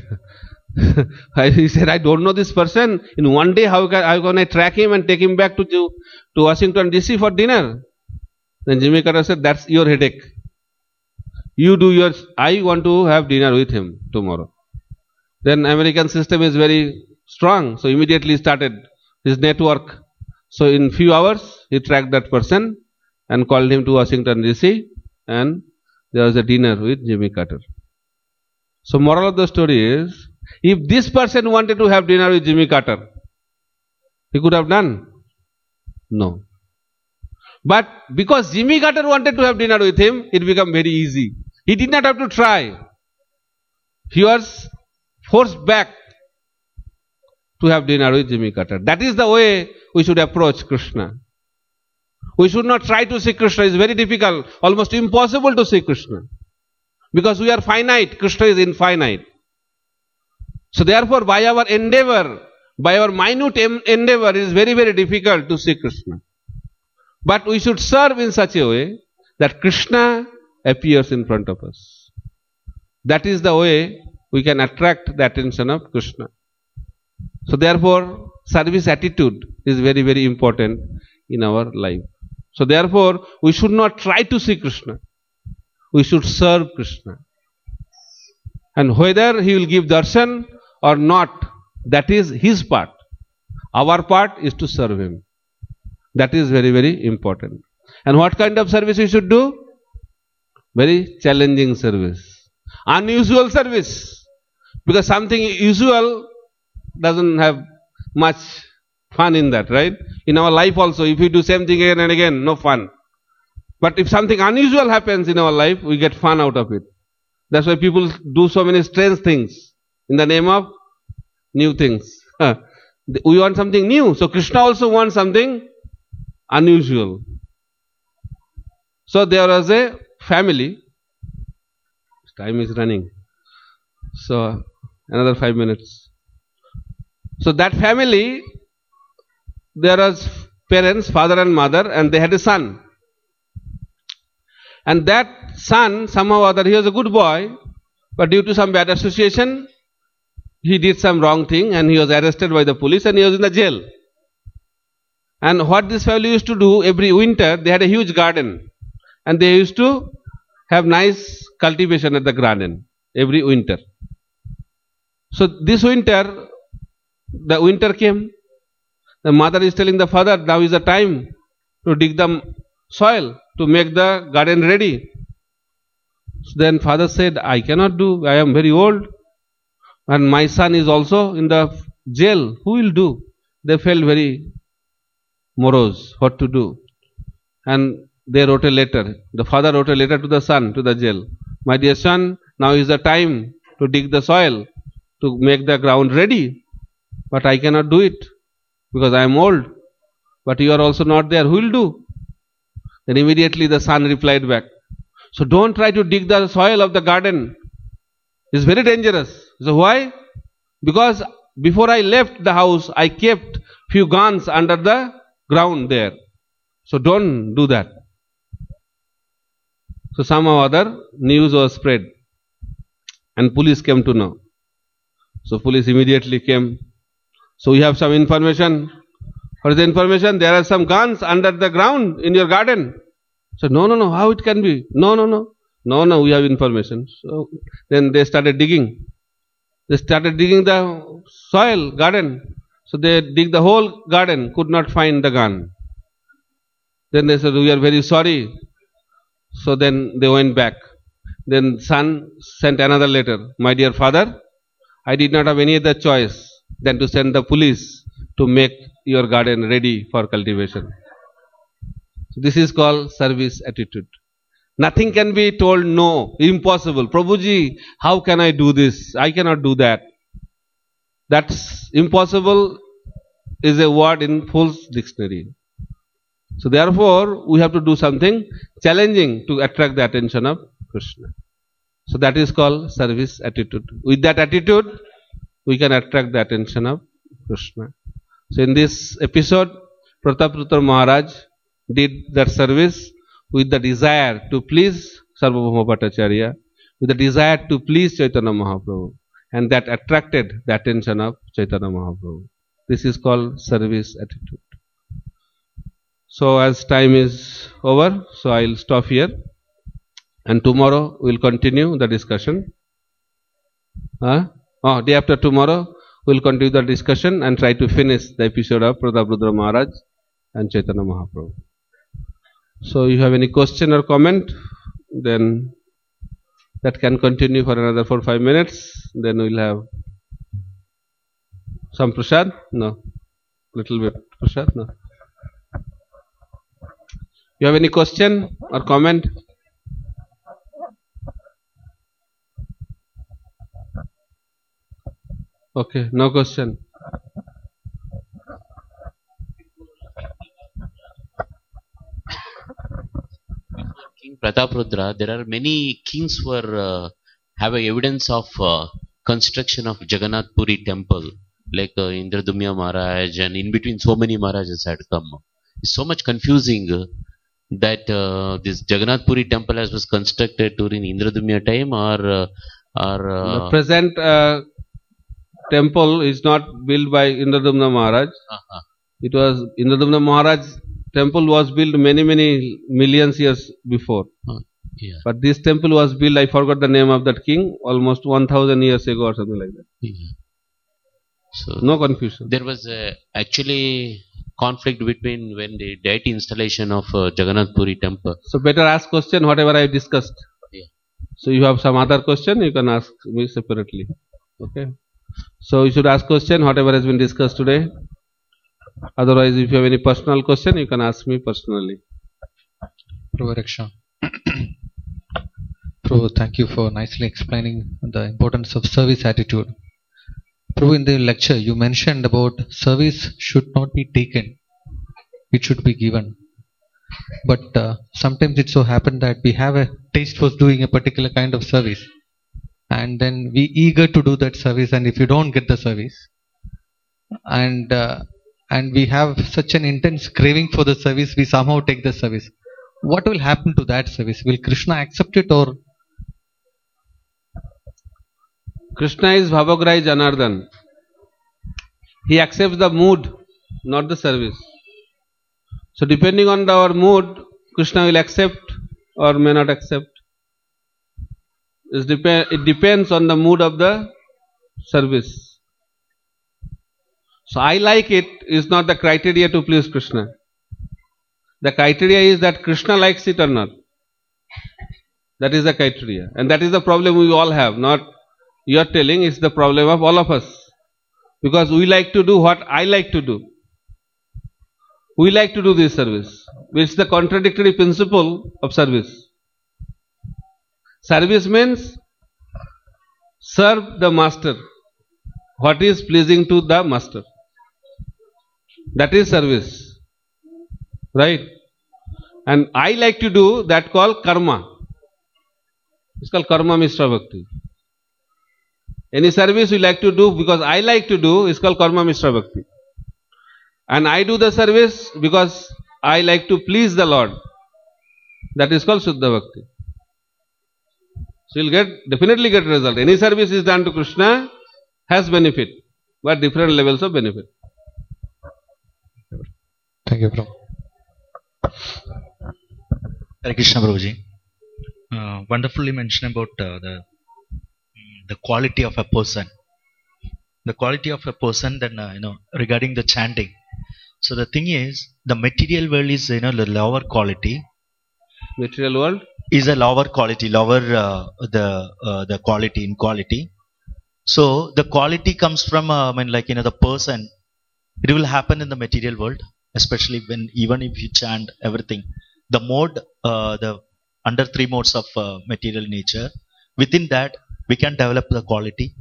He said, "I don't know this person. In one day, how can I track him and take him back to Washington DC for dinner?" Then Jimmy Carter said, "That's your headache. You do yours. I want to have dinner with him tomorrow." Then American system is very strong. So immediately started his network. So in few hours, he tracked that person and called him to Washington DC. And there was a dinner with Jimmy Carter. So moral of the story is, if this person wanted to have dinner with Jimmy Carter, he could have done? No. But because Jimmy Carter wanted to have dinner with him, it became very easy. He did not have to try. He was forced back to have dinner with Jimmy Carter. That is the way we should approach Krishna. We should not try to see Krishna. It's very difficult, almost impossible to see Krishna. Because we are finite, Krishna is infinite. So therefore, by our endeavor, by our minute endeavor, it is very, very difficult to see Krishna. But we should serve in such a way that Krishna appears in front of us. That is the way we can attract the attention of Krishna. So therefore, service attitude is very, very important in our life. So therefore, we should not try to see Krishna. We should serve Krishna. And whether he will give darshan or not, that is his part. Our part is to serve him. That is very, very important. And what kind of service we should do? Very challenging service. Unusual service. Because something usual doesn't have much fun in that, right? In our life also, if we do same thing again and again, no fun. But if something unusual happens in our life, we get fun out of it. That's why people do so many strange things in the name of new things. We want something new. So Krishna also wants something unusual. So there was a family. Time is running. So another 5 minutes. So that family, there was parents, father and mother, and they had a son. And that son, somehow or other, he was a good boy, but due to some bad association, he did some wrong thing and he was arrested by the police and he was in the jail. And what this family used to do, every winter, they had a huge garden. And they used to have nice cultivation at the garden every winter. So this winter, the winter came. The mother is telling the father, now is the time to dig the soil, to make the garden ready. So then father said, I cannot do, I am very old. And my son is also in the jail. Who will do? They felt very morose, what to do. And they wrote a letter. The father wrote a letter to the son, to the jail. My dear son, now is the time to dig the soil, to make the ground ready. But I cannot do it because I am old. But you are also not there. Who will do? Then immediately the son replied back. So don't try to dig the soil of the garden. It's very dangerous. So why? Because before I left the house, I kept few guns under the ground there. So don't do that. So somehow or other news was spread and police came to know. So police immediately came. So we have some information. What is the information? There are some guns under the ground in your garden. So no, how it can be? No, we have information. So then they started digging. They started digging the soil, garden. So they dig the whole garden, could not find the gun. Then they said, we are very sorry. So then they went back. Then son sent another letter. My dear father, I did not have any other choice than to send the police to make your garden ready for cultivation. So this is called service attitude. Nothing can be told no, impossible. Prabhuji, how can I do this? I cannot do that. That's impossible is a word in Fool's dictionary. So therefore, we have to do something challenging to attract the attention of Krishna. So that is called service attitude. With that attitude, we can attract the attention of Krishna. So in this episode, Prataprarutra Maharaj did that service with the desire to please Sarvabhauma Bhattacharya, with the desire to please Chaitanya Mahaprabhu, and that attracted the attention of Chaitanya Mahaprabhu. This is called service attitude. So as time is over, so I will stop here, and tomorrow we will continue the discussion. Day after tomorrow we will continue the discussion and try to finish the episode of Prataprarutra Maharaj and Chaitanya Mahaprabhu. So you have any question or comment, then that can continue for another 4-5 minutes. Then we will have some prasad. No, little bit prasad. No. You have any question or comment? Okay, no question. King Prataprudra, there are many kings who have a evidence of construction of Jagannath Puri temple, like Indradumya Maharaj, and in between so many Maharajas had come. It's so much confusing that this Jagannath Puri temple was constructed during Indradumya time or the present temple is not built by Indradumna Maharaj. It was Indradumna Maharaj temple was built many millions years before. Yeah. But this temple was built, I forgot the name of that king, almost 1000 years ago or something like that. Yeah. So no confusion. There was actually conflict between when the deity installation of Jagannath Puri temple. So better ask question whatever I discussed. Yeah. So you have some other question, you can ask me separately. Okay. So you should ask question whatever has been discussed today. Otherwise, if you have any personal question, you can ask me personally. Prabhu Raksha. Prabhu, thank you for nicely explaining the importance of service attitude. Prabhu, in the lecture you mentioned about service should not be taken, it should be given. But sometimes it so happens that we have a taste for doing a particular kind of service, and then we eager to do that service, and if you don't get the service, and we have such an intense craving for the service, we somehow take the service. What will happen to that service? Will Krishna accept it, or? Krishna is Bhavagrahi Janardhan. He accepts the mood, not the service. So depending on our mood, Krishna will accept or may not accept. It depends on the mood of the service. So I like it is not the criteria to please Krishna. The criteria is that Krishna likes it or not. That is the criteria. And that is the problem we all have. Not you are telling, it's the problem of all of us. Because we like to do what I like to do. We like to do this service. Which is the contradictory principle of service. Service means serve the master. What is pleasing to the master. That is service. Right? And I like to do that called karma. It's called karma mishra bhakti. Any service we like to do because I like to do is called karma mishra bhakti. And I do the service because I like to please the Lord. That is called Shuddha Bhakti. So you'll definitely get result. Any service is done to Krishna has benefit, but different levels of benefit. Thank you, Prabhu. Hare Krishna, Prabhuji. Wonderfully mentioned about the quality of a person. The quality of a person, then regarding the chanting. So the thing is, the material world is the lower quality. Material world is a lower quality, lower the quality in quality. So the quality comes from the person. It will happen in the material world, especially when even if you chant everything. The mode, the under 3 modes of material nature. Within that, we can develop the quality.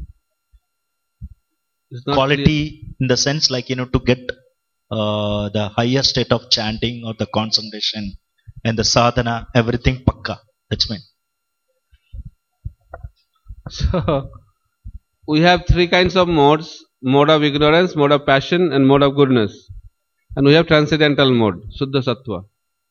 Quality clear. In the sense to get the higher state of chanting or the concentration and the sadhana, everything pakka. That's mean. So, we have 3 kinds of modes. Mode of ignorance, mode of passion and mode of goodness. And we have transcendental mode, Suddha Sattva.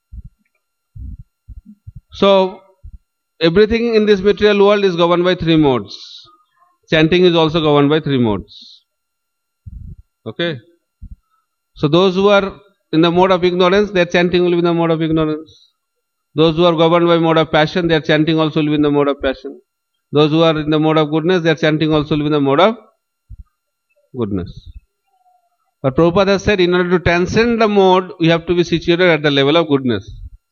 So, everything in this material world is governed by 3 modes. Chanting is also governed by 3 modes. Okay? So, those who are in the mode of ignorance, their chanting will be in the mode of ignorance. Those who are governed by mode of passion, their chanting also will be in the mode of passion. Those who are in the mode of goodness, their chanting also will be in the mode of goodness. But Prabhupada has said, in order to transcend the mode, we have to be situated at the level of goodness.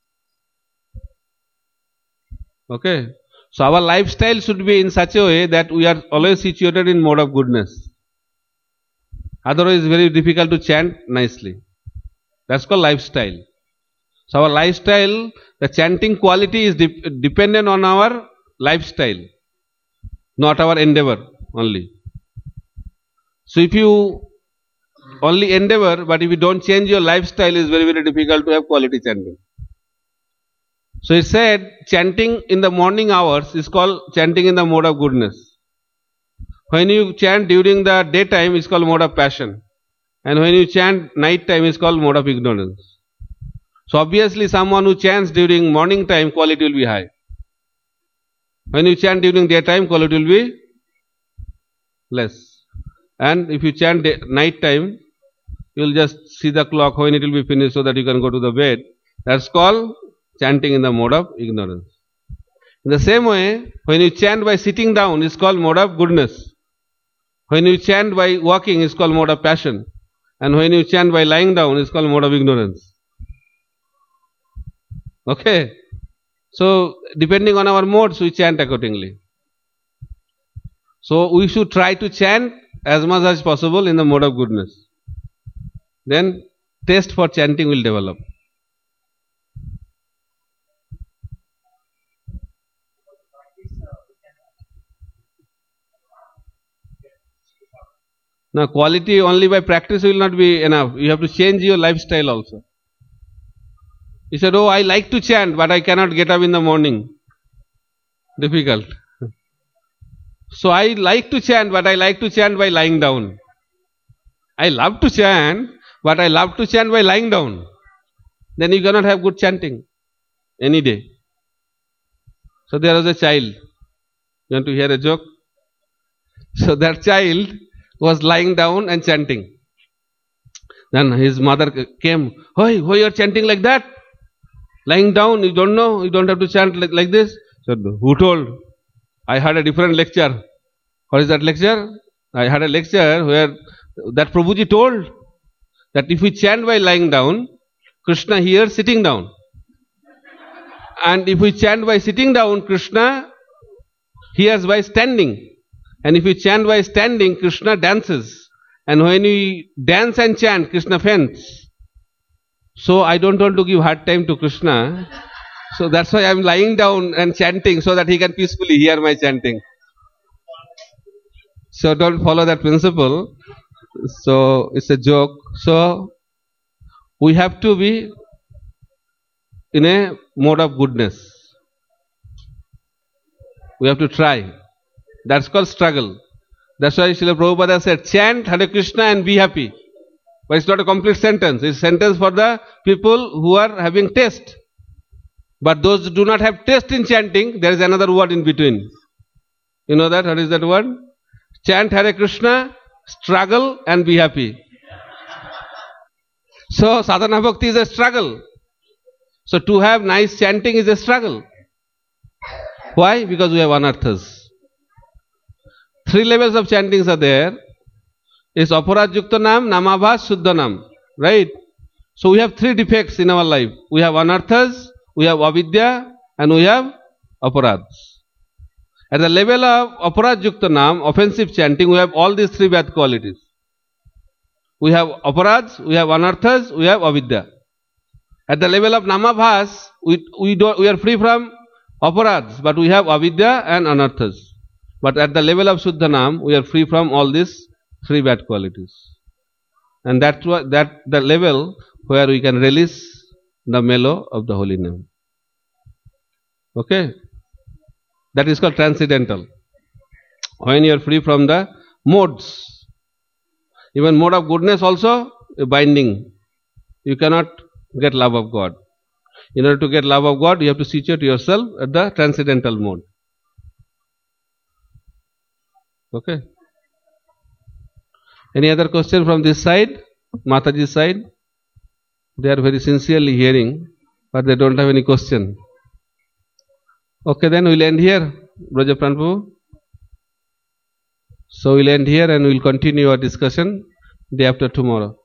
Okay? So our lifestyle should be in such a way that we are always situated in mode of goodness. Otherwise, it's very difficult to chant nicely. That's called lifestyle. So our lifestyle, the chanting quality is dependent on our lifestyle, not our endeavor only. So if you only endeavor, but if you don't change your lifestyle, it's very, very difficult to have quality chanting. So it said, chanting in the morning hours is called chanting in the mode of goodness. When you chant during the daytime, it's called mode of passion. And when you chant night time, it's called mode of ignorance. So obviously someone who chants during morning time, quality will be high. When you chant during daytime, quality will be less. And if you chant night time, you will just see the clock when it will be finished so that you can go to the bed. That's called chanting in the mode of ignorance. In the same way, when you chant by sitting down, it's called mode of goodness. When you chant by walking, it's called mode of passion. And when you chant by lying down, it's called mode of ignorance. Okay? So, depending on our modes, we chant accordingly. So, we should try to chant as much as possible in the mode of goodness. Then, taste for chanting will develop. Now quality only by practice will not be enough. You have to change your lifestyle also. He said, oh, I like to chant, but I cannot get up in the morning. Difficult. So I like to chant, but I like to chant by lying down. I love to chant, but I love to chant by lying down. Then you cannot have good chanting any day. So there was a child. You want to hear a joke? So that child was lying down and chanting. Then his mother came, "Hey, why you are chanting like that? Lying down, you don't know, you don't have to chant like this." So who told? I had a different lecture. What is that lecture? I had a lecture where that Prabhuji told that if we chant by lying down, Krishna hears sitting down. And if we chant by sitting down, Krishna hears by standing. And if we chant by standing, Krishna dances. And when we dance and chant, Krishna faints. So I don't want to give hard time to Krishna. So that's why I am lying down and chanting so that he can peacefully hear my chanting. So don't follow that principle. So it's a joke. So we have to be in a mode of goodness. We have to try. That's called struggle. That's why Srila Prabhupada said, chant Hare Krishna and be happy. But it's not a complete sentence. It's a sentence for the people who are having taste. But those who do not have taste in chanting, there is another word in between. You know that? What is that word? Chant Hare Krishna, struggle and be happy. So sadhana bhakti is a struggle. So to have nice chanting is a struggle. Why? Because we have anarthas. 3 levels of chantings are there. It's aparad yukta nam, namabhas, shuddha nam. Right? So we have 3 defects in our life. We have anarthas, we have avidya, and we have aparads. At the level of aparad yukta nam, offensive chanting, we have all these 3 bad qualities. We have aparads, we have anarthas, we have avidya. At the level of namabhas, we are free from aparads, but we have avidya and anarthas. But at the level of Shuddhanam, we are free from all these 3 bad qualities. And that's the level where we can release the mellow of the holy name. Okay? That is called transcendental. When you are free from the modes. Even mode of goodness also, a binding. You cannot get love of God. In order to get love of God, you have to situate yourself at the transcendental mode. Okay. Any other question from this side? Mataji's side? They are very sincerely hearing, but they don't have any question. Okay, then we'll end here, Braja Prabhu. So we'll end here and we'll continue our discussion day after tomorrow.